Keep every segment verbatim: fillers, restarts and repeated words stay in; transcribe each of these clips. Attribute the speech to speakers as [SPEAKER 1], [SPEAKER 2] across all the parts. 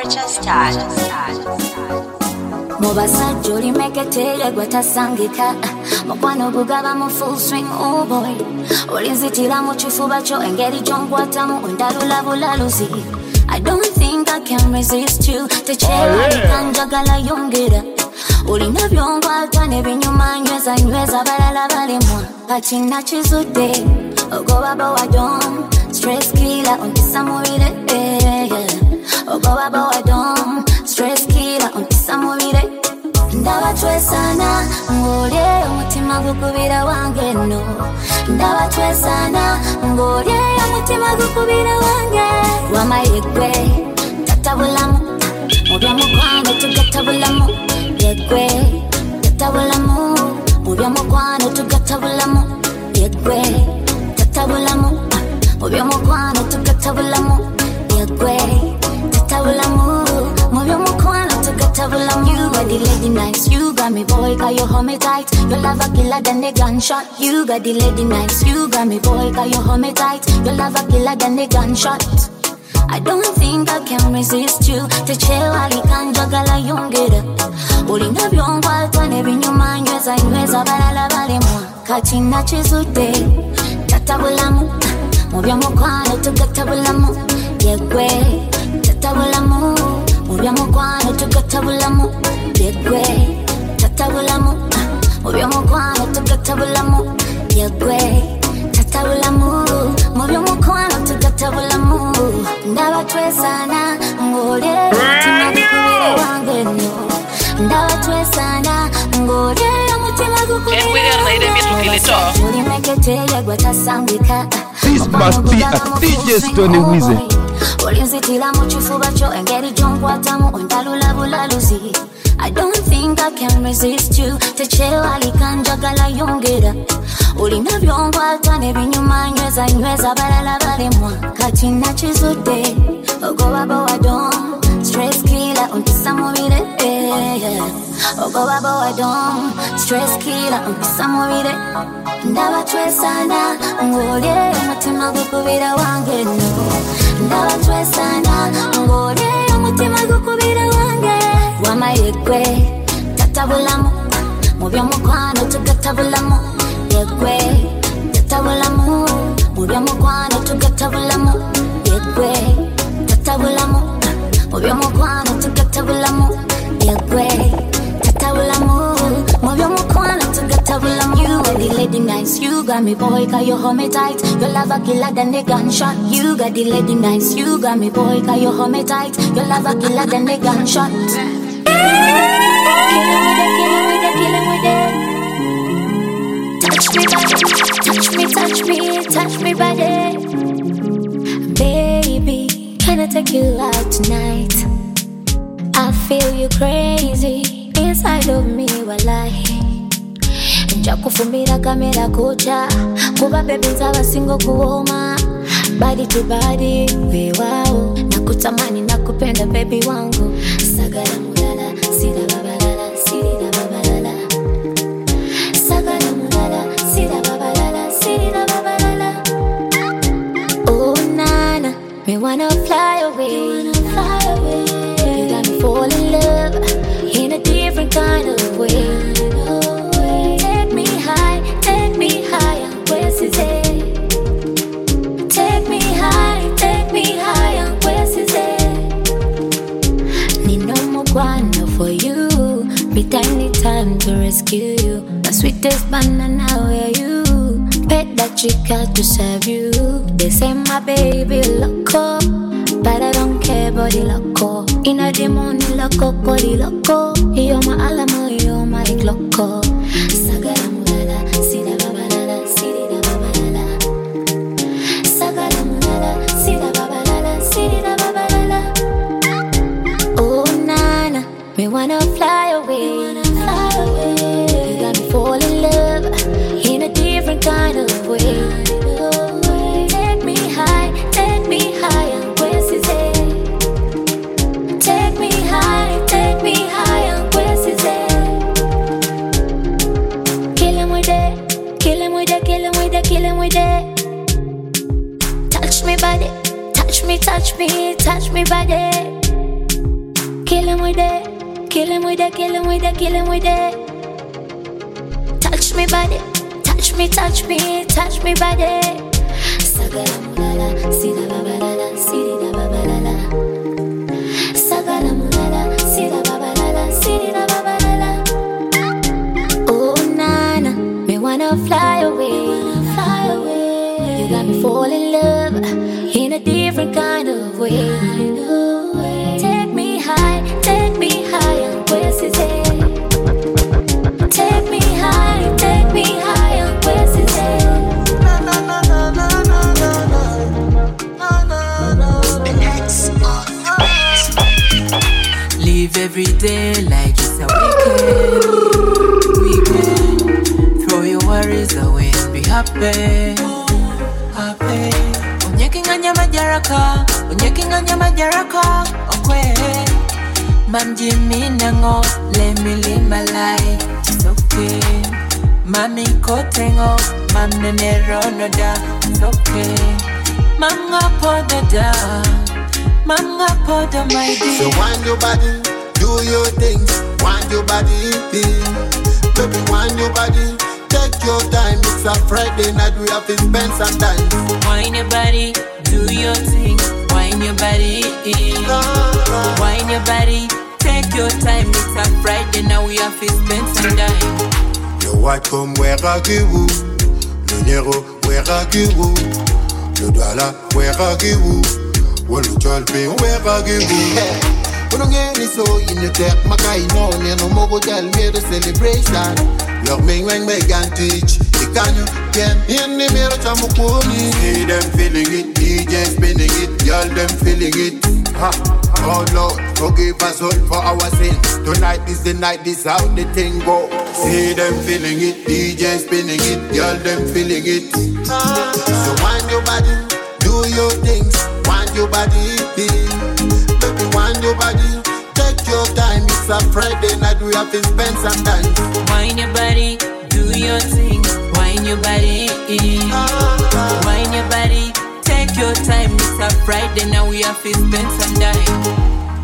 [SPEAKER 1] purchase start.
[SPEAKER 2] Mubasajja olimeketera gwatasangika mukwano gugaba mu full swing, oh boy. Olinzitira mu kifuba kyo engeri gyonkwatamu ondalula bulaluzi. I don't think I can resist you. Tekyera kanjagala yongera. Olina byonkwata nebinyuma nyweza nyweza balala balemwa. Kati nakizudde ogoba bowadom. Stress killer ompisa mubire. Ogoba bowadom. Stress killer ompisa mubire. Ndaba twesana ngolye omutima gukubira wange no. Ndaba twesana ngolye omutima gukubira wange. Wamayegwe tatabulamu mubya mukwano tugatabulamu. Yegwe tatabulamu mubya mukwano tugatabulamu. Yegwe tatabulamu mubya mukwano tugatabulamu. Yegwe tatabulamu mubya mukwano tugatabulamu. You got the lady nice, you got me boy, cause you hold me tight. Your love a killer than the gunshot. You got the lady nice, you got me boy, cause you hold me tight. Your love a killer than the gunshot. I don't think I can resist you. Techewa likanjagala yongera. Olina byonkwata nebinyuma nyweza nyweza balala balemwa. Kati nakizudde tatabulamu mubya mukwano tugatabulamu. Yegwe tatabulamu mubya mukwano tugatabulamu. Yegwe tatabulamu mubya mukwano tugatabulamu. Yegwe tatabulamu mubya mukwano tugatabulamu. Ndaba twesana ngolye omutima gukubira wange no. Ndaba twesana ngolye omutima gukubira wange. Olimeketera gwatasangika.
[SPEAKER 3] This must be a D J Stony Wize.
[SPEAKER 2] Olinzitira mu kifuba kyo engeri gyonkwatamu ondalula bulaluzi. I don't think I can resist you. Techewa likanjagala yongera. Olina byonkwata nebinyuma nyweza nyweza balala balemwa. Kati nakizudde ogoba bowadom. Stress killer ompisa mubire. Ogoba bowadom. Stress killer ompisa mubire. Ndaba twesana ngolye omutima gukubira wange no. Ndaba twesana ngolye omutima gukubira wange. Wamayegwe tatabulamu mubya mukwano tugatabulamu. Yegwe tatabulamu mubya mukwano tugatabulamu. Yegwe tatabulamu mubya mukwano tugatabulamu. Yegwe tatabulamu mubya mukwano tugatabulamu. You are the lady nice, you got me boy, cause you hold me tight. Your love a killer than the gunshot. You got the lady nice, you got me boy, cause you hold me tight. Your love a killer than the gunshot. Touch me, touch me, touch me, body. Baby, can I take you out tonight? I feel you crazy inside of me, wallahi. Njakufumira kamera kucha kuba baby nzaba singo kuoma. Body to body, we wow. Nakutamani nakupenda baby wangu. Sagara mulala, sida babalala, sida babalala. Sagara mulala, sida babalala, sida babalala. Oh nana, me wanna fly away, wanna fly away. You got me fall in love in a different kind of way. Take me high, take me higher, where's his head? Take me high, take me higher, where's his head? Need no more guano for you. Be tiny time to rescue you. The sweetest banana where you. Pet that chica to serve you. They say my baby loco, but I don't care body loco. In a demon loco, body loco. You're my alamo, you're my loco. Sagara mulala, sida babalala, sida babalala. Sagara mulala, sida babalala, sida babalala. Oh nana, me wanna fly away, wanna fly away. You got me fall in love in a different kind of way. Take me high, take me higher, where's his head? Take me high, take me higher, where's his head? Kill him with it, kill him with it, kill him with it, kill him with it. Touch me body, touch me, touch me, touch me body. Kill him with it, kill him with it, kill him with it, kill him with it. Touch me body, touch me, touch me, touch me body. Sagala mulala, sida babalala, sida babalala. Sagala mulala, sida babalala, sida babalala. Oh nana, me wanna fly away, fly away. You got me fall in love in a different kind of way. Take me high, take me higher, where's his head? Take me high, take me higher, where's his head? Na na na na na na na na na na.
[SPEAKER 1] Live every day like it's a weekend. Weekend. Throw your worries away and be happy. Happy. Onyekinganya majaraka, onyekinganya majaraka. Okay. Manji minango, let me live my life. It's okay. Mami kotengo, mamne nerono da. It's okay. Manga poda da, manga poda my dear.
[SPEAKER 4] So wind your body, do your things. Wind your body, baby, wind your body. Take your time. It's a Friday night, we have to spend some time.
[SPEAKER 1] Wind your body, do your thing. Wind your body, wind your body. Take your time, it's a Friday, now we have to spend some time.
[SPEAKER 4] Le white comme where are you? Le nero where are you? Le dollar where are you? Well, le jolpe where are you? When I'm getting so in the tech, my guy no, no more tell me the celebration. Love me when we can teach. The can you can in the mirror chamukuni. See them feeling it, D J spinning it, y'all them feeling it. Ha. Oh Lord, forgive us all for our sins. Tonight is the night, this how the thing go. See them feeling it, D J spinning it, y'all them feeling it. So wind your body, do your things. Wind your body, baby, wind your body. Take your time, it's a Friday night, we have to spend some time.
[SPEAKER 1] Wind your body, do your thing. Wind your body, wind your body. Take your time, it's a Friday, now we have to spend some time.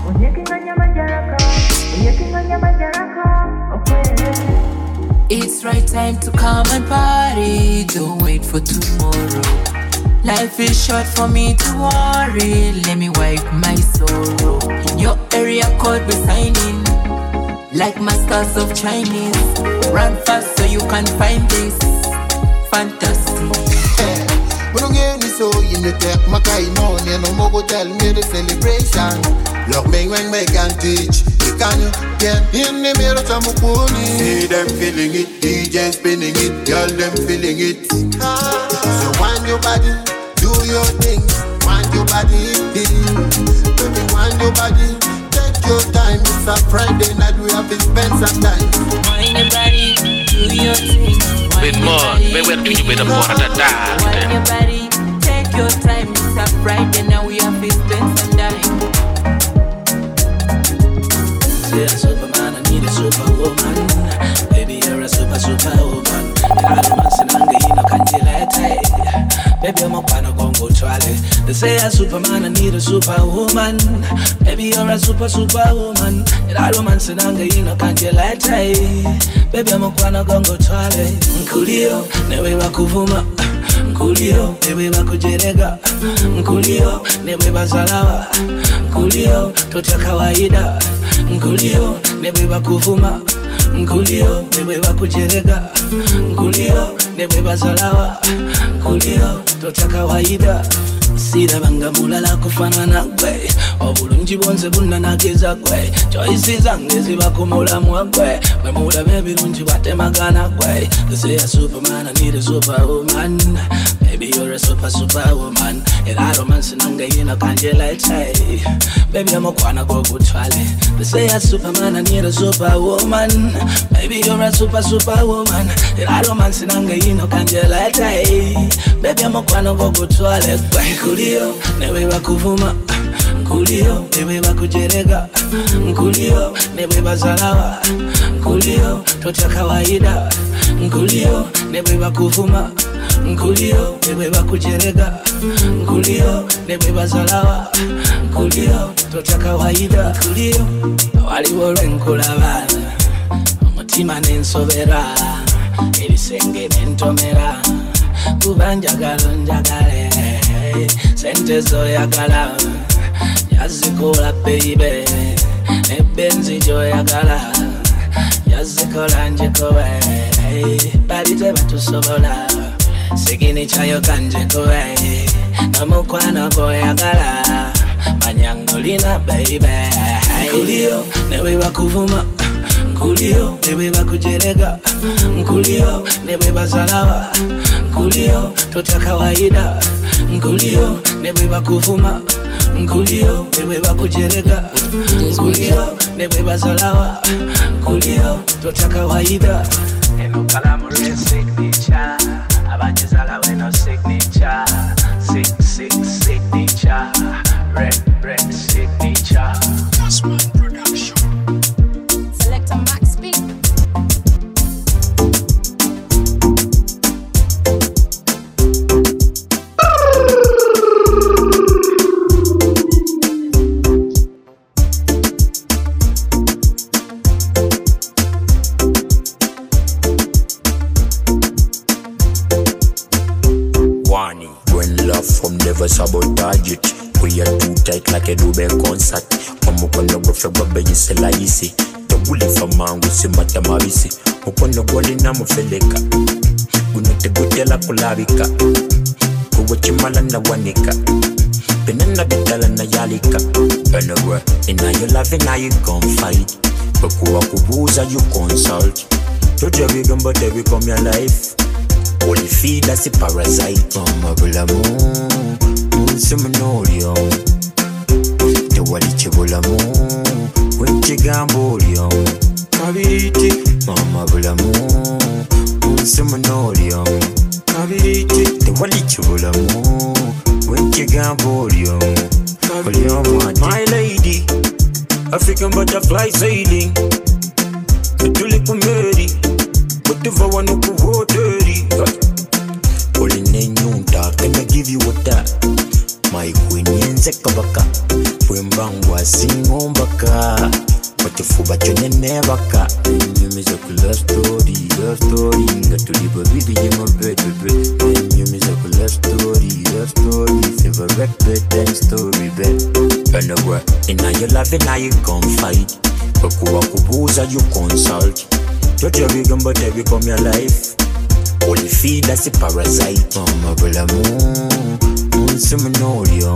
[SPEAKER 1] It's right time to come and party. Don't wait for tomorrow. Life is short for me to worry. Let me wipe my sorrow. In your area code we signing like masters of Chinese. Run fast so you can find this fantastic.
[SPEAKER 4] When I'm getting so in the tech, my guy no, no more tell me the celebration. Love me when we can teach. You can you can in the mirror chamukuni. See them feeling it, D J spinning it, girl them feeling it. So wind your body, do your thing. Wind your body, baby, wind your body. Take your time, it's a Friday night, we have to spend some time.
[SPEAKER 1] Wind your body, do your thing.
[SPEAKER 5] With more, we will do you with a more than that.
[SPEAKER 1] Wind your body, take your time. It's a Friday, now we have to spend some time.
[SPEAKER 6] Say a superman, I need a superwoman. Baby, you're a super, superwoman. And I'm a sinanga, you know, can't you let it? Baby, I'm a pano gongo chale. They say a superman, I need a superwoman. Baby, you're a super, superwoman. And I'm a sinanga, you know, can't you let it? Baby, I'm a pano gongo chale. Nkulio, newe wakuvuma. Nkulio, newe wakujerega. Nkulio, newe bazalawa. Nkulio, tocha kawaida. Nkulio, newe wakuvuma. Nkulio, newe wakujerega. Nkulio, newe bazalawa. Nkulio, tocha kawaida. Sira banga mulala kufanana gwe. Obulungi bonze bunanageza gwe. Choice zange ziba ku mulamu gwe. Bwe mulabe ebirungi batemagana gwe. They say a superman, I need a superwoman. Baby, you're a super, superwoman. And I don't mind sinanga yina kanje like say. Baby, I'm a kwana go good chale. They say a superman, I need a superwoman. Baby, you're a super, superwoman. And I don't mind sinanga yina kanje like say. Baby, I'm a kwana go good chale. Nkulio, newe wakuvuma. Nkulio, newe wakujerega. Nkulio, newe bazalawa. Nkulio, tocha kawaida. Nkulio, newe wakuvuma. Nkulio nebwe bakujerega, nkulio nebwe bazalawa, nkulio totya kawaida, nkulio waliwo lwenkulaba omutima nensobera ebisenge nentomera kuba njagala njagale sente zoyagala yazikola baby nebenzi joyagala yazikola njikowe bali tebatusobola sigini chayo kanjikowe nomukwano goyagala manyangolina baby nkulio newe bakuvuma, nkulio newe bakujerega, nkulio newe bazalawa, nkulio totya kawaida, nkulio newe bakuvuma, nkulio newe bakujerega, nkulio newe bazalawa, nkulio totya kawaida. Eno kalamu re signature, abajizala we no signature, six six signature, red red signature. Cosman Production.
[SPEAKER 2] Selector Max B.
[SPEAKER 7] Warning, when love from never sabotage it. We are too tight like a Dube concert. Omukono gwe ffe gwabeyise layisi togulifa mangu simata mabisi mukono gwolina mufeleka guno tegutera kulabika kuwe kimala nawanika penana bitala nayalika anyway ina your love and you gon' fight bekuwa kubuza you consult toja bigamba tebicome your life only feed as a parasite mama bulamu munsimunolyo tewali kibulamu wenkigambo olyo kabiriti mama bulamu munsimunolyo kabiriti tewali kibulamu wenkigambo olyo my lady African butterfly sailing tuli kumeri kutuva wano kuwoteri oline nyunta can I give you a tap my queen yenze kabaka wembangwa singombaka batufuba chone nebaka nyumiza ku love story love story ngatuli babidi yema bebe nyumiza ku love story love story favorite bedtime story bed anyway ina your love and you gon' fight bekuwa kubuza you consult toja bigamba tebicome your life only feed as a parasite mama bulamu munsimunolyo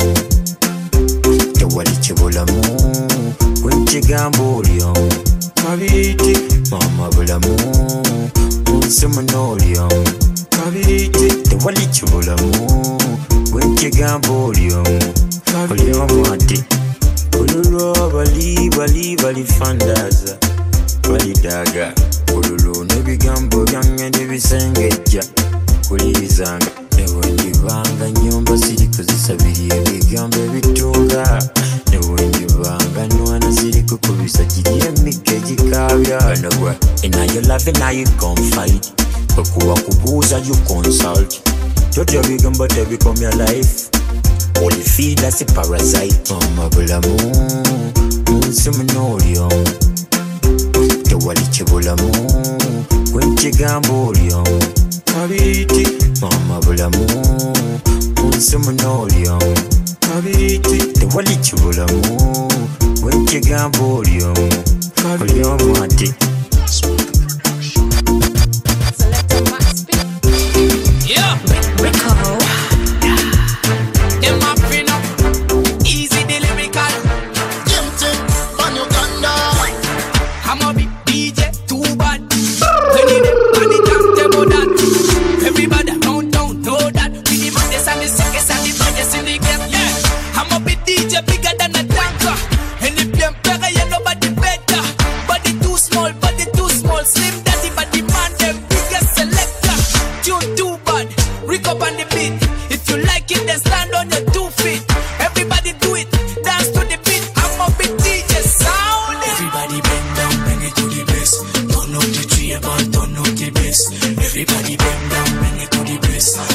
[SPEAKER 7] tewali kibulamu wenkigambo olyo kabiriti mama bulamu munsimunolyo kabiriti tewali kibulamu wenkigambo olyo olyomwati olulwo bali bali balifandaza balidaga olulwo nebigambo byange nebisengejja kulizanga newendibanga nyumba ziri kuzisabira ebigambo ebitunga newendibanga nwana ziri kukubisa giri emigga egikabya anagwa ina your love and you gon' fight bekuwa kubuuza you consult totya bigambo tebicome your life only feed as a parasite mama bulamu munsimunolyo tewali kibulamu wenkigambo olyo kabiriti mama bulamu munsimunolyo kabiriti tewali kibulamu wenkigambo olyo olyomwati
[SPEAKER 2] Selector Max B.
[SPEAKER 1] Yeah.
[SPEAKER 2] Rico.
[SPEAKER 1] Them a pin up. Easy the lyrical. I'm a big D J, too bad. When you dem on the jam, table that. Everybody round down know that. We the baddest and the sickest and the baddest in the game. Yeah. I'm a big D J, bigger than a tanker. And if you're better, you nobody better. Body too small, body too small. Slim daddy, body man, them biggest selector. Tune too bad. Rick up on the beat. If you like it, then stand on your two feet. Everybody do it. Dance to the beat. I'm a big D J sound.
[SPEAKER 6] Everybody bend down, bring it to the bass. Turn up the tree, but turn up the bass. Everybody bend down, bring it to the bass.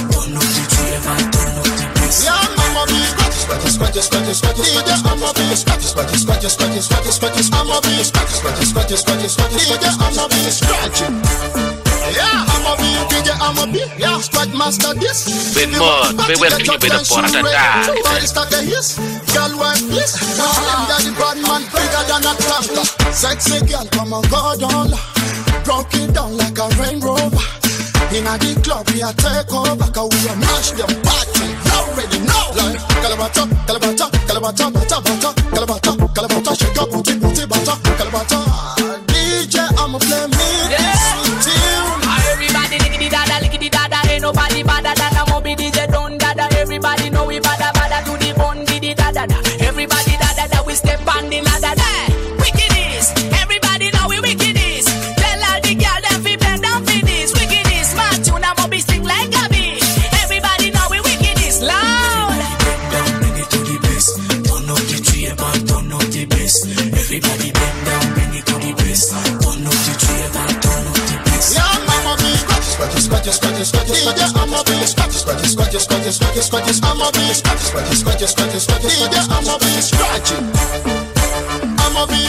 [SPEAKER 4] scratch, scratch, scratch, D J I'ma be scratch, scratch, scratch, scratch, scratch, scratch, I'ma be scratch, scratch, scratch, scratch, scratch, D J I'ma be scratching. Yeah, I'ma be D J I'ma be yeah, scratch master this.
[SPEAKER 5] Ben mod, ben welcome you better for a da.
[SPEAKER 4] Somebody start a hiss, girl wife bliss. Slim daddy bad man bigger than a tractor. Sexy girl come and go down, broke it down like a Range Rover. Inna the club we a take over, 'cause we a mash them party. You already know. Like Calabata, Calabata, Calabata, Bata, Bata, Calabata, Calabata, shake your booty, booty, Bata, Calabata. D J I'ma play me sweet tune.
[SPEAKER 1] Everybody lickety dada, lickety dada, ain't nobody badder than a Moby D J Don Dada. Everybody know we badder, badder to the bone, diddy dada. Everybody dada, da we step on the ladder. Wickedness, everybody know we wickedness. Tell all the girl them fi bend down for this. Wickedness, man, tune a Moby stick like a bee. Everybody know we wickedness, loud.
[SPEAKER 6] Bend down, bring it to the base. Turn up the tree, man, turn up the bass. Everybody bend down, bring it to the base. Turn up the tree, man, turn up the bass.
[SPEAKER 4] Yeah, I'ma be scratch, scratch, scratch, scratch, scratch, D J I'ma be scratch, scratch, scratch, scratch, scratch, scratch, I'ma be scratch, scratch, scratch, scratch, scratch, D J I'ma be scratching. I'ma be.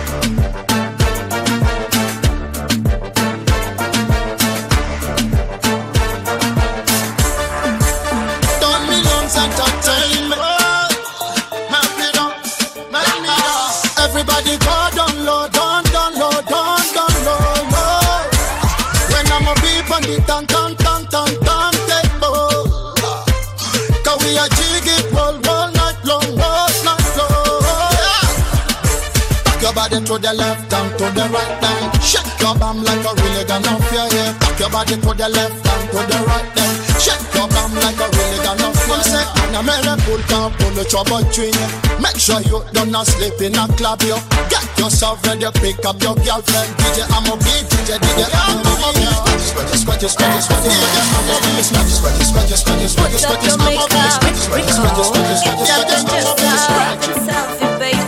[SPEAKER 4] Done millions entertainment. Map it up, map it up. Everybody go down low, down, down low, down, down low, low. When I'm a beep on the tan, tan, tan, tan, tan table. 'Cause we a jig it, roll, roll, night long, roll, night long. Yeah. Back your body to the left and to the right hand. Shake your bum like a really gonna fear you. Back your body to the left and to the right hand. Shake your bum like a really gonna fear you. And I'm a pull down, pull the trouble between you. Make sure you don't not sleep in a club, yo. Get yourself ready, pick up your girlfriend. D J I'ma be, D J, D J I'ma be. Scratch, scratch, scratch, scratch, D J I'ma be. Scratch, scratch, scratch, scratch, scratch, scratch, I'ma be. Scratch, scratch, scratch, scratch, scratch, I'ma be. Scratch.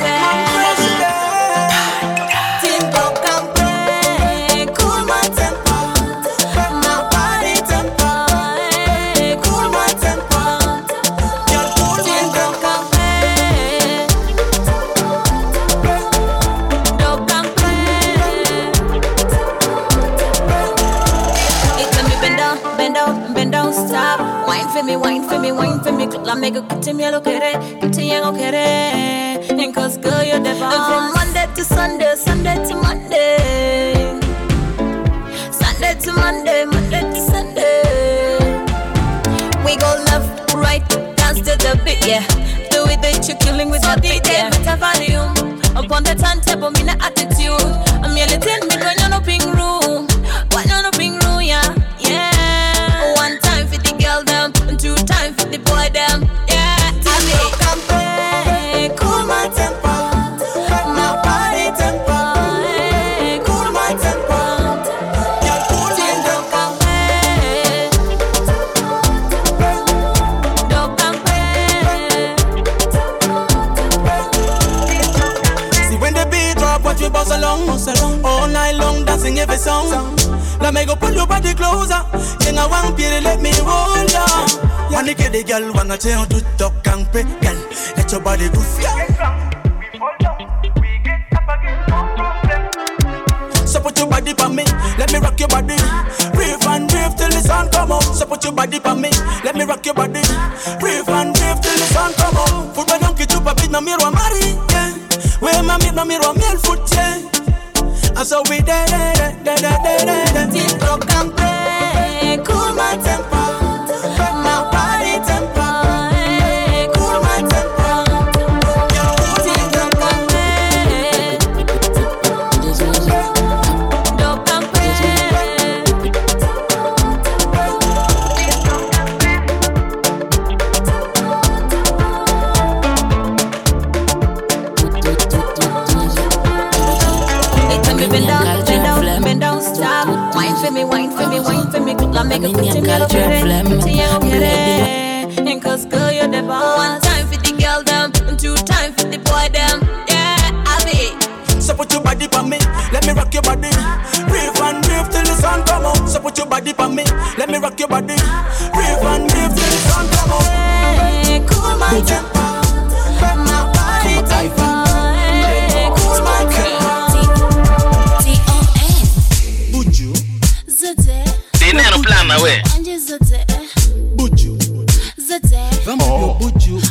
[SPEAKER 2] Me wine for me, wine for me, la make a kitty me lo quere, kitty lo quere. And 'cause girl you're the boss. And from Monday to Sunday, Sunday to Monday, Sunday to Monday, Monday to Sunday. We go left, right, dance to the beat, yeah. Do it that you're killing with the beat, yeah. Better volume upon the turntable, me no attitude. I'm yelling ten me going on a ping room, going on a ping room, yeah, yeah. One time for the girl them. Two time for the boy them, yeah. I mean, campaign, cool my temper, my body temper, hey, cool my temper, yeah, cool my campaign, do campaign.
[SPEAKER 8] See when the beat drop, watch we bounce along, bounce along, all night long, dancing every song. Let me go pull your body closer. Then I want to let me roll down. Wanna get the girl, wanna tell you to talk and pray. Girl, let your body go. So put your body for me, let me rock your body. Breathe and breathe till the sun come out. So put your body for me, let me rock your body. Breathe and breathe till the sun come out. Foot by donkey chupa beat no mirror marry, yeah. Where my meat no mirror meal foot, yeah. And so we da da da da da da da.
[SPEAKER 2] TikTok and play, cool my temper, my body temper, hey, cool my temper. TikTok and play, dope and play. It's a me bend down, bend down, bend down, stop. Wine for me, wine for me, wine for me. La make a pretty me look at it, pretty and get it. And 'cause girl you're the boss. One time for the girl them, and two time for the boy them. Yeah, I be.
[SPEAKER 8] So put your body for me, let me rock your body. Breathe and breathe till the sun come out. So put your body for me, let me rock your body. Breathe and breathe till the sun come out.
[SPEAKER 2] Hey, cool my temper,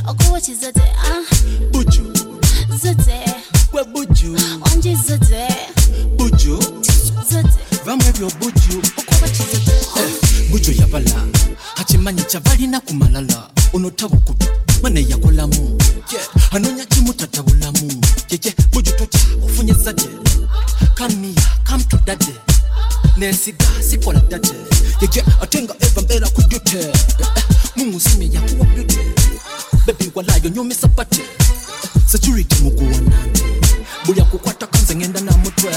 [SPEAKER 2] okuwa chizote ah
[SPEAKER 8] Buju
[SPEAKER 2] zote
[SPEAKER 8] Kwe buju
[SPEAKER 2] Onji zote
[SPEAKER 8] Buju
[SPEAKER 2] zote
[SPEAKER 8] Vamwe vyo buju
[SPEAKER 2] okuwa chizote
[SPEAKER 8] eh, Buju yabala Hachimanyi chavalina kumalala Onotabu kubi Mane yakolamu yeah. Anonya chimu tatabulamu yeah, yeah. Buju tocha ufunye zade Kania come to daddy Nesiga sikola dade yeah, yeah. Atenga eva mbela kujute yeah, eh. Mungu sime ya kuwa beauty Baby walayo nyumi sapate eh. Security mukuwa nande Buya kukwata kanze ngenda na mutwe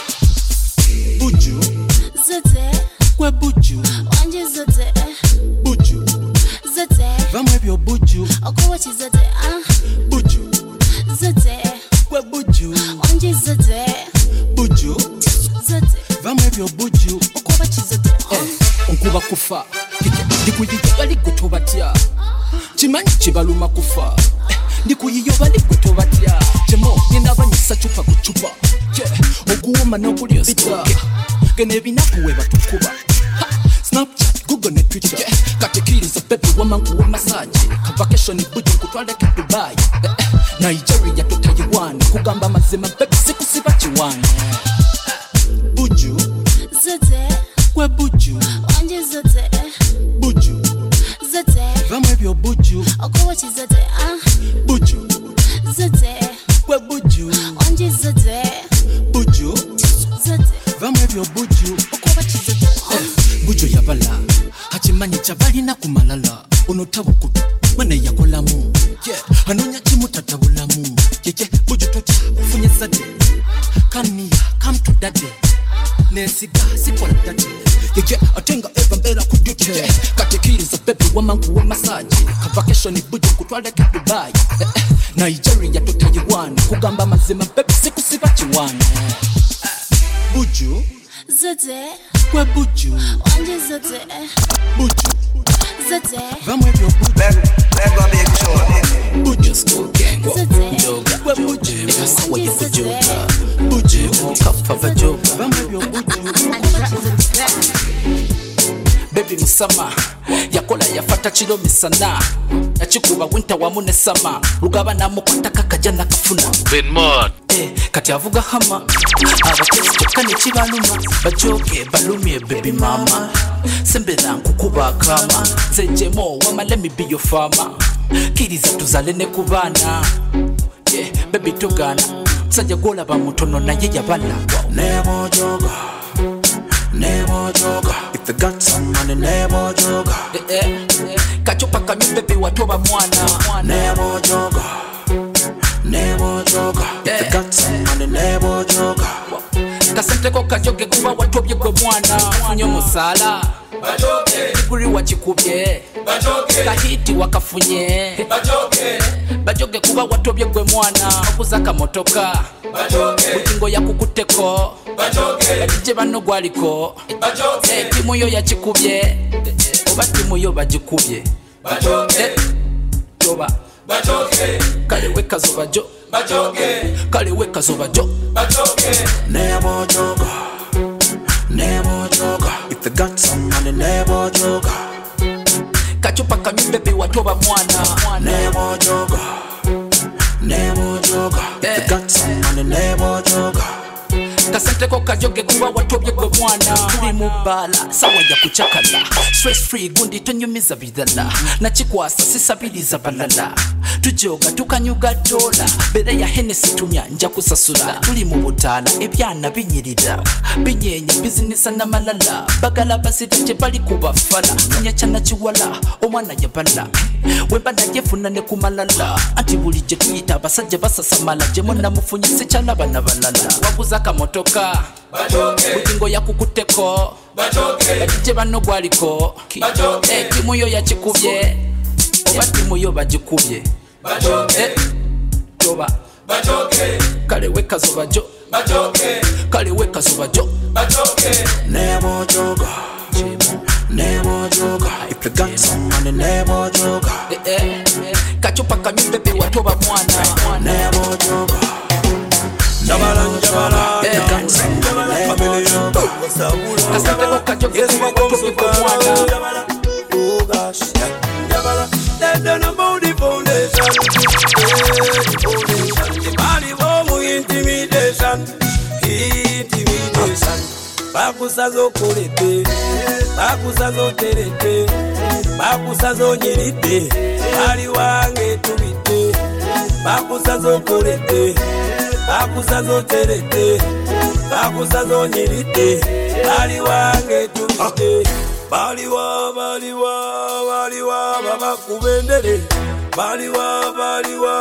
[SPEAKER 8] Buju
[SPEAKER 2] zote
[SPEAKER 8] Kwe buju
[SPEAKER 2] Onji zote
[SPEAKER 8] Buju
[SPEAKER 2] zote
[SPEAKER 8] Vamwe vyo buju
[SPEAKER 2] okuwa chizote ah
[SPEAKER 8] Buju
[SPEAKER 2] zote
[SPEAKER 8] Kwe buju
[SPEAKER 2] Onji zote
[SPEAKER 8] Buju
[SPEAKER 2] zote
[SPEAKER 8] Vamwe vyo buju
[SPEAKER 2] okuwa chizote
[SPEAKER 8] eh, Onkuba kufa Ndikuyiyo bali kutobatya Chimanyi chibaluma kufa eh, Ndikuyiyo bali kutobatya Jemo ninabanyisa chupa kuchupa yeah. Okuwoma n'okulya bita Gene binakuwe batukuba Snapchat, Google ne Twitter yeah. Katekiriza baby wama nkuwe massage Vacation buju nkutwaleke Dubai eh, eh. Nigeria to Taiwan Kugamba mazima baby sikusiba chiwani Buju
[SPEAKER 2] zote
[SPEAKER 8] Kwe buju
[SPEAKER 2] Onji zote
[SPEAKER 8] Buju
[SPEAKER 2] zote
[SPEAKER 8] Vamwe vyo buju
[SPEAKER 2] okuwa chizote ah
[SPEAKER 8] Buju
[SPEAKER 2] zote
[SPEAKER 8] Kwe buju
[SPEAKER 2] Onji zote
[SPEAKER 8] Buju
[SPEAKER 2] zote
[SPEAKER 8] Vamwe vyo buju
[SPEAKER 2] okuwa chizote
[SPEAKER 8] eh, Buju yabala Hachimanyi chavalina kumalala Onotabu kubi Mane yakolamu yeah. Anonya chimu tatabulamu yeah, yeah. Buju tocha ufunye zade Kania come to daddy Nesiga sikola dade yeah, yeah. Atenga eva mbela kujute yeah. Katekiriza baby wama nkuwe massage Vacation buju kutwaleke Dubai eh, eh. Nigeria to Taiwan Kugamba mazima baby sikusiba chiwani Buju
[SPEAKER 2] zote
[SPEAKER 8] Kwe buju
[SPEAKER 2] Onji zote
[SPEAKER 8] Buju
[SPEAKER 2] zote
[SPEAKER 8] Vamwe vyo buju
[SPEAKER 9] Lego big show
[SPEAKER 8] Buju school gang
[SPEAKER 2] zote
[SPEAKER 8] Yoga Kwe buju Sawa
[SPEAKER 2] Onji
[SPEAKER 8] yuko
[SPEAKER 2] zote
[SPEAKER 8] joga Buju Kafa vajoga Vamwe vyo buju Baby musama Yakola yafata chilo misana Yachikuba winter wa mune sama Rugaba na mukwata kakajana kafuna
[SPEAKER 5] Benmon
[SPEAKER 8] eh, kati avuga hama Abatesi chokane chibaluma Bajoge balumye baby mama Sembera nkukuba kama Zejemo wama let me be your farmer Kiriza tuzale ne kubana yeah, baby togana Saja gola ba mutono na ye yabala
[SPEAKER 7] Never joga, never joga. If you got some money, never joga,
[SPEAKER 8] eh, eh, eh. Kachopa kanyu baby watoba mwana
[SPEAKER 7] never joga, never joga. If you got some money, never joga.
[SPEAKER 8] Kasente ko kajoge kuba watobye gwe mwana Funyo musala Bajoge Kuri wachikubye Bajoge Kahiti wakafunye Bajoge Bajoge kuba watobye gwe mwana Okuzaka motoka Bajoge Butingo ya kukuteko Bajoge Badije bano gwaliko Bajoge eh, timu yo yachikubye Oba timu yo bajikubye Bajoge Toba Bajoge Kale weka zoba jo Bajoge Kale weka zoba jo Bajoge
[SPEAKER 7] Never joga, never joga. If you got some money, never joga,
[SPEAKER 8] Kachupa kanyu baby watoba mwana
[SPEAKER 7] never joga, never joga. If you got some money, never joga.
[SPEAKER 8] Kasente ko kajoge kuba watobye gwe mwana Tuli mubala sawa ya kuchakala Stress free gundi tonyumiza bidala Nachikwasa sisabiliza balala Tujoga tukanyuga dola Bere ya Hennessy tumya nja kusasula Tuli mubutala ebyana binyirira Binyenye business na malala Bagala basite bali kubafala Nyachana chiwala omwana yabala Wemba na yefuna ne kumalala Anti bulije tuyita basajja basasamala Jemo na mufunyi sechala bana balala Wakuzaka motoka Bajoge Butingo ya kukuteko Bajoge Badije bano gwaliko Bajoge eh, timu yo yachikubye Oba timu yo bajikubye Bajoge eh, Toba Bajoge Kale weka zoba jo Bajoge Kale weka zoba jo Bajoge
[SPEAKER 7] Never joga, never joga. If you got some money, never joga,
[SPEAKER 8] eh, eh, eh. Kachupa kanyu baby watoba mwana
[SPEAKER 7] never joga.
[SPEAKER 9] Jabala, jabala,
[SPEAKER 7] If you got some money, never joga.
[SPEAKER 8] Kasante ko kajoge kuba watobye gwe mwana
[SPEAKER 9] oh gosh, yeah.
[SPEAKER 8] Jabala. They don't know about the foundation. The body warm intimidation. Intimidation. Bakusa zo kurete. Bakusa zo terete. Bakusa zo nyirite. Bali wange tubite. Bakusa zo kurete. Bakusa zo terete. Bakusa zo nyirite. Bali wange tubite. Baliwa, baliwa, baliwa, baba kubendere. Baliwa, baliwa.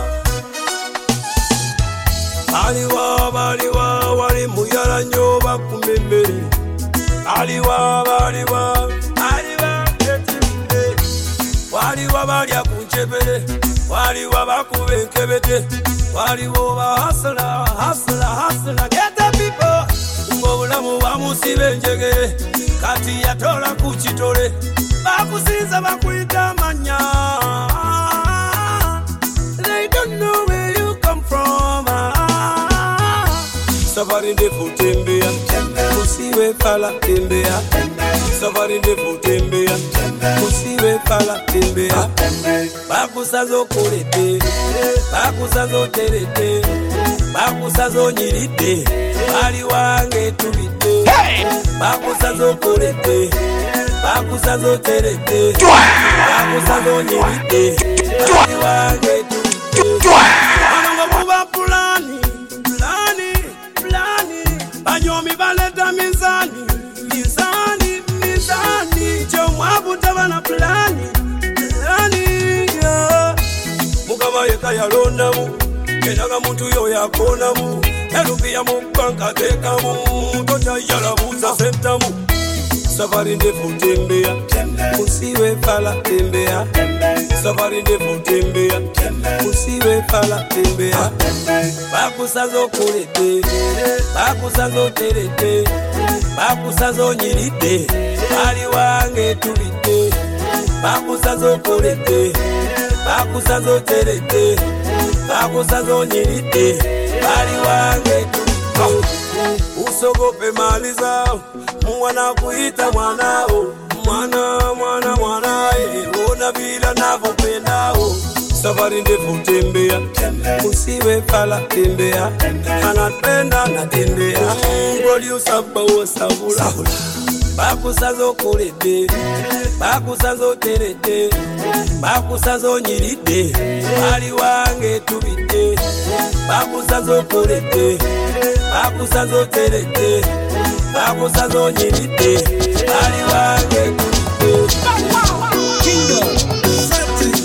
[SPEAKER 8] Baliwa, baliwa, wali muyala nyo bakumembere. Baliwa, baliwa, baliwa, etimbe. Waliwa balya kunchebere. Waliwa bakubenkebete. Waliwa bahasla, hasla, hasla. Get the people. Ngobulamu bamusibe njegere. Kati ya tola kuchitole. Bakusiza bakuita manya. They don't know where you come from. Safari ndefu tembea. Usiwe pala tembea. Safari ndefu tembea. Usiwe pala tembea. Bakusazo kurete. Bakusazo terete. Bakusazo nyirite. Bali wange tubite. Bakusazo kurete. Bakusazo terete. Bakusazo nyirite. Bali wange tubite. Wanongo kuba pulani. Pulani. Pulani. Banyomi baleta mizani. Mizani. Mizani. Chomwabu tabana pulani. Pulani. Yeah. Mukama yeka yalona mu. Kenaga muntu yo yakona mu. Elupia mu banka teka mu. Tota yala buza senta mu. Safari ndefu tembea. Usiwe pala tembea. Safari ndefu tembea. Usiwe pala tembea. Bakusazo kurete. Bakusazo terete. Bakusazo nyirite. Bali wange tubite. Bakusazo kurete. Bakusazo terete. Bakusazo nyirite. Bali wange tubite. Usogope mali zao. Mwana kuita mwanao. Mwana mwana mwana. Ona bila navopendao. Safari ndefu tembea. Usiwe pala tembea. Anapenda natembea. Producer bawo sabula. Bakusazo kurete. Bakusazo terete. Bakusazo nyirite. Bali wange tubite. Bakusazo kurete. Bakusazo terete. Bakusazo nyirite. Bali wange tubite.
[SPEAKER 10] Kingdom, Satin,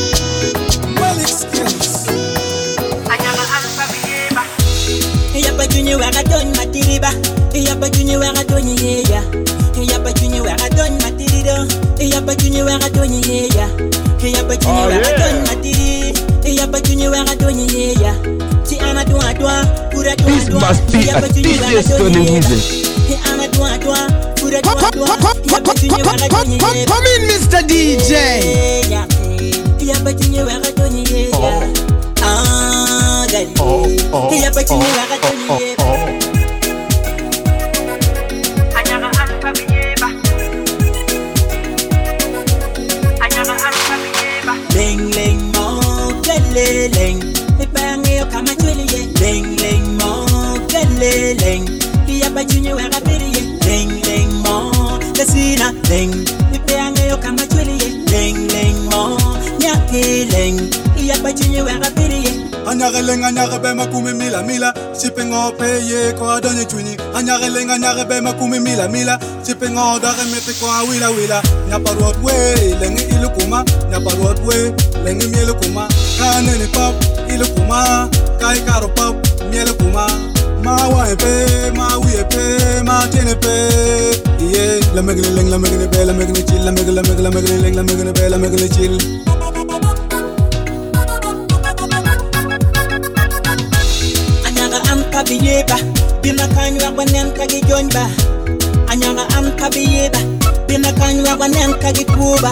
[SPEAKER 10] well experienced.
[SPEAKER 11] Anyama alfa biyeba.
[SPEAKER 12] Yapa junye waka don matiriba. Yapa junye waka don yeya. Yapa junye waka don matirido. Yapa junye waka don yeya. Yapa junye waka don matiri. Yapa junye waka don yeya. Si ana dwa dwa, pura dwa dwa.
[SPEAKER 3] This must be a D J Stoney Wize.
[SPEAKER 12] Ana dwa dwa, pura dwa dwa. Yapa junye waka don yeya.
[SPEAKER 10] Come in, Mister D J.
[SPEAKER 12] Yapa junye waka don yeya. Ah, gali. Yapa junye waka don yeya.
[SPEAKER 11] Anyama alfa biyeba. Anyama alfa biyeba.
[SPEAKER 12] Leng leng mo gale leng. Ipange kama chwele ye. Leng leng mo gale leng. Yapa junye waka biri ye. Leng leng mo lesina leng. Ipange kama chwele ye. Leng leng mo nyake leng. Yapa junye waka biri ye.
[SPEAKER 10] Anyareleng anyarebe makumi mila mila. Sipengo peye ko adonye chuni. Anyareleng anyarebe makumi mila mila. Sipengo dare mete ko awila wila. Nyaparot we lengi ilukuma. Nyaparot we lengi mielukuma. Kanene pop ilukuma. Kai karo pop mielukuma. Ma waepe ma wiepe ma tenepe. Yeah, la megne leng la megne be la megne chill la megne la megne la megne leng la megne be la megne chill.
[SPEAKER 12] Kabiyeba, bina kanywa banen kagi jonba. Anyanga am kabiyeba, bina kanywa banen kagi kuba.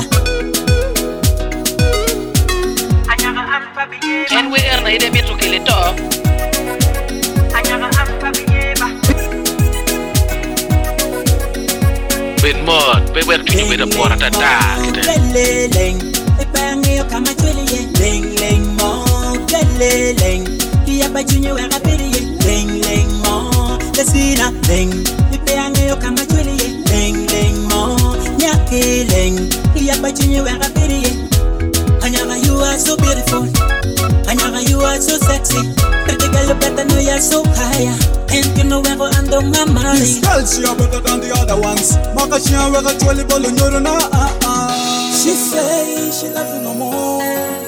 [SPEAKER 11] Anyanga am kabiyeba.
[SPEAKER 5] Can we earn a bit to kill it off?
[SPEAKER 11] Anyanga am kabiyeba.
[SPEAKER 5] With mod.
[SPEAKER 6] be wer tu ni be da bora ta ta
[SPEAKER 12] leleng epange kama chwele ye leng leng mo leleng kia ba junye wa kapiri ye leng leng mo lesina leng epange kama chwele ye leng leng mo nyake leng kia ba junye wa kapiri ye Anyaga, you are so beautiful. Anyaga, you are so sexy. Pretty girl, you better know you're so high. And you know where go under my money.
[SPEAKER 10] This girl, she are better than the other ones. Maka she are where actually bolo nyoro na ah ah. She say she love you no more.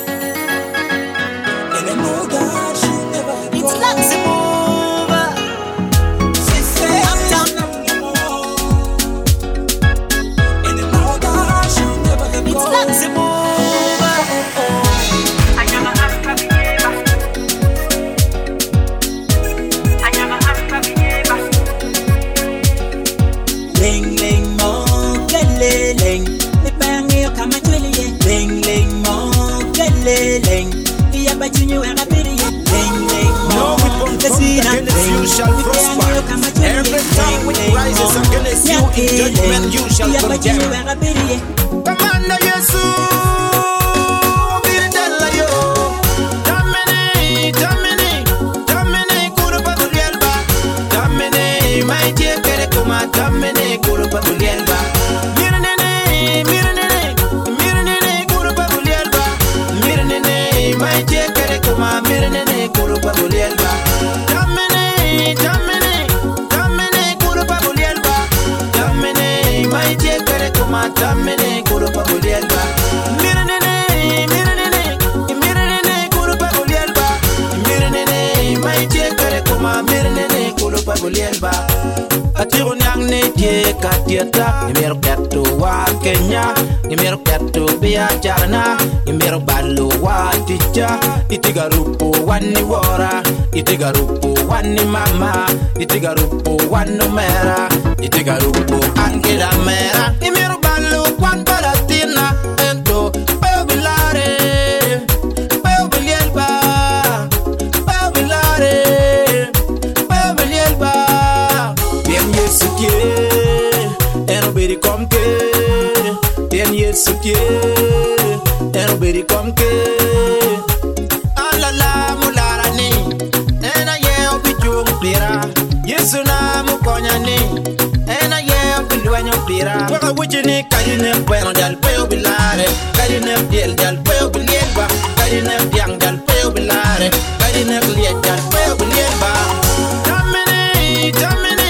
[SPEAKER 10] And I know that she never go.
[SPEAKER 12] It's like the move.
[SPEAKER 10] She say uptown no more. And I know that she never go.
[SPEAKER 12] It's like the move. Leng leng mo, leleng, epange kama chwele ye. Leng leng mo, leleng, iya bajunye wa kapiri ye. Leng leng mo,
[SPEAKER 13] no weapon formed against you shall prosper. Every time which rises against you in judgment you shall condemn. Commander Yesu, Birdella yo, Damene, Damene, Damene, Kurupa Bulielba, Damene, my dear Kerekuma, Damene, Kurupa Bulielba, Mirnene, Mirnene, Mirnene, Kurupa Bulielba, Mirnene, my dear Kerekuma, Mirnene, Kurupa Bulielba, Damene, Damene, Damene, Kurupa Bulielba, Damene, my dear Kerekuma, Damene, Kurupa Bulielba, Mirnene, Mirnene, Mirnene, Kurupa Bulielba, Mirnene, my dear Kerekuma, Mirnene, Kurupa Bulielba. Atiro nyang ne tie katieta nimero kato wa Kenya nimero kato bia jarna nimero ballo wa ticha itigarupo wani wora itigarupo wani mama itigarupo wani mera itigarupo angela mera nimero ballo kwan balatina ento peobilare peobilielba peobilare peobilielba Yesu kie, eno beri kom ke. Bien Yesu kie, eno beri kom ke. Alala mulara ni, ena ye obijung pira. Yesu na mukonya ni, ena ye obiluenyo pira. Waka wichini kajine bueno jal peo bilare. Kajine diel jal peo bilielba. Kajine diang jal peo bilare. Kajine liet jal peo bilielba. Damini, damini.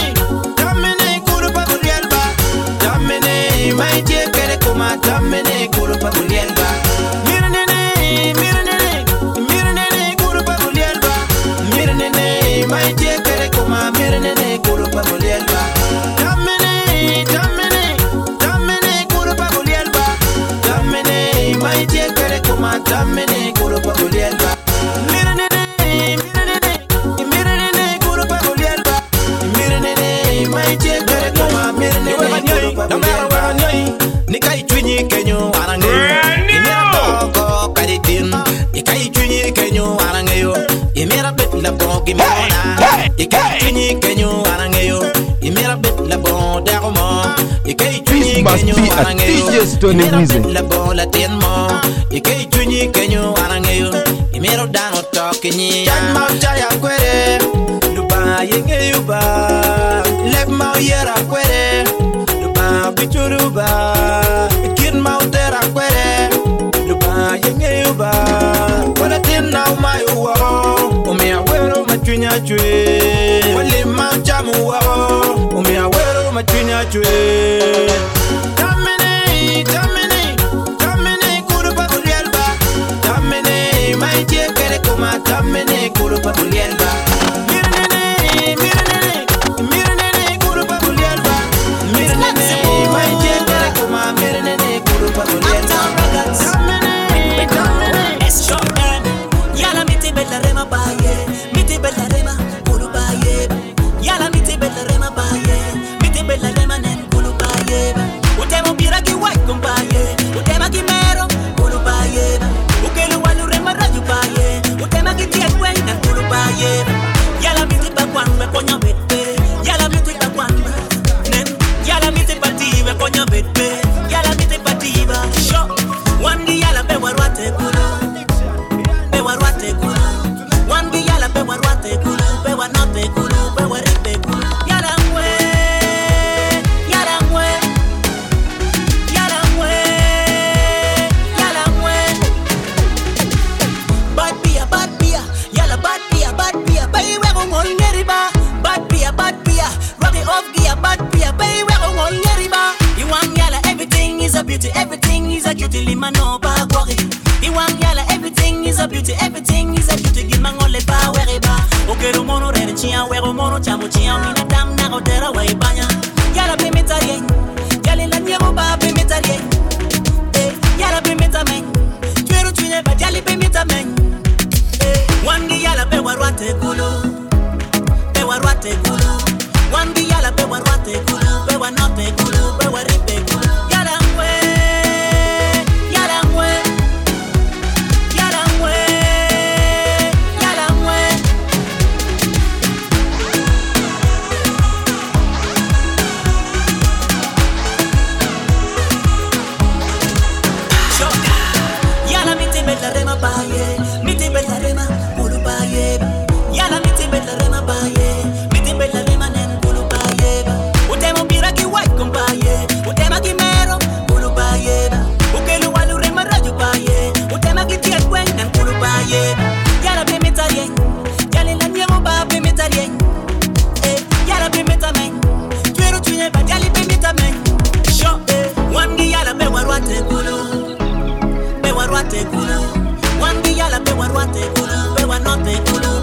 [SPEAKER 13] My dear Kerekuma, Damene, Kurupa Bulielba. Mirnene, Mirnene, Mirnene, Kurupa Bulielba. Mirnene, my dear Kerekuma, Mirnene, Kurupa Bulielba. Damene, Damene, Damene, Kurupa Bulielba. Damene, my dear Kerekuma, Damene, Kurupa Bulielba. Mirnene, Mirnene, Mirnene, Kurupa Bulielba. Mirnene, my dear Kerekuma, Mirnene, Kurupa Bulielba. Nikai twinyi kenyo arange imera boko kaditin ikai twinyi kenyo arange yo imera bet la bongi mona ikai twinyi kenyo arange yo imera bet la bon dermo ikai twinyi kenyo arange yo imera bet la bon la tenmo ikai twinyi kenyo arange yo imera dano tokinyi jamma jaya kwere luba yenge yuba leb ma yera kwere Bichuruba, kid moutera kwere, luba yenge yuba. Wala tin now my uwa, umi awero machunya chwe. Wali mauchamu uwa, umi awero machunya chwe. Damene, damene, damene kurupa bulielba. Damene, my dear Kerekuma, damene kurupa bulielba. Mirnene, mirnene, mirnene kurupa bulielba. Mirnene.
[SPEAKER 12] Yala miti bella rema baye, miti bella rema kulu baye. Yala miti bella rema baye, miti bella rema nen kulu baye. is a beauty, everything is a beauty. Give man all the power where it ba. Okay, the mono red chia, where the mono chamu chia, mina dam na go tera way banya. Yala be metarien, yala la nyemo ba be metarien. Eh, yala be metamen, tuero tuine ba yala be metamen. Eh, wangi yala be warwate kulo, be warwate kulo. Wangi yala be warwate kulo, be wanote kulo, be waripe kulo. Yala mwe, yala mwe. One be yala be warwate kulu, be wanote kulu.